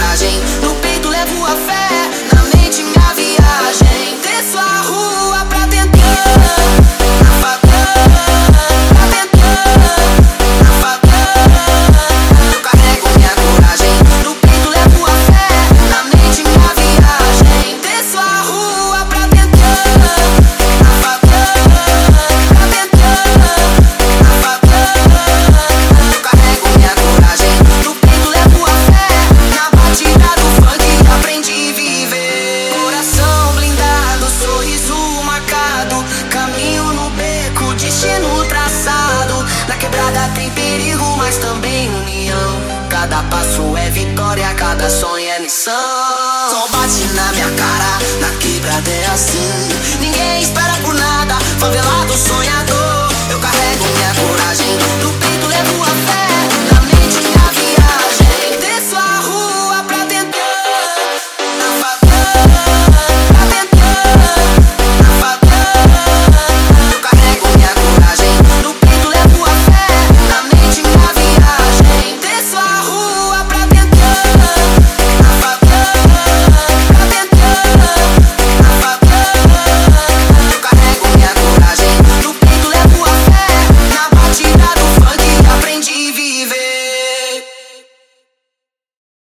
coragem, no peito levo a fé, na mente minha viagem. Desço a rua pra tentar, na favela, pra tentar, na favela. Eu carrego minha coragem, no peito levo a fé, na mente minha viagem. Desço a rua pra tentar, na favela, pra tentar, na favela. Eu carrego minha coragem, no peito levo a fé, na batida do funk aprendi a viver. Coração blindado, sorriso marcado, caminho no beco, destino traçado. Na quebrada tem perigo, mas também união. Cada passo é vitória, cada sonho é missão. Sol bate na minha cara, na quebrada é assim. Ninguém espera por nada, favelado sonhador. Eu carrego minha coragem, no peito levo a fé,